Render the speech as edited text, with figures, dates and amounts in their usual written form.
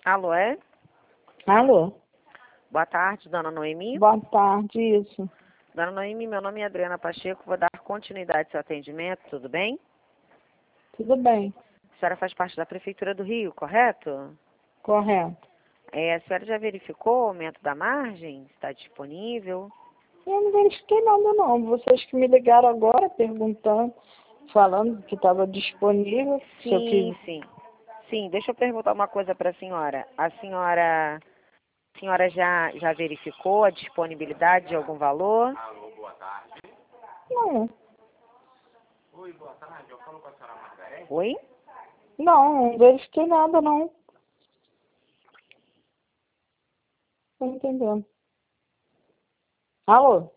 Alô, é? Alô? Boa tarde, dona Noemi. Boa tarde, isso. Dona Noemi, meu nome é Adriana Pacheco, vou dar continuidade ao seu atendimento, tudo bem? Tudo bem, A senhora faz parte da Prefeitura do Rio, correto? correto. A senhora já verificou o aumento da margem? Está disponível? Eu não verifiquei nada não. Vocês que me ligaram agora perguntando, falando que estava disponível, se eu Sim, quis. sim. Sim, deixa eu perguntar uma coisa para a senhora. A senhora já verificou a disponibilidade de algum valor? Não, Oi? não verifiquei nada não. Não entendendo. Alô?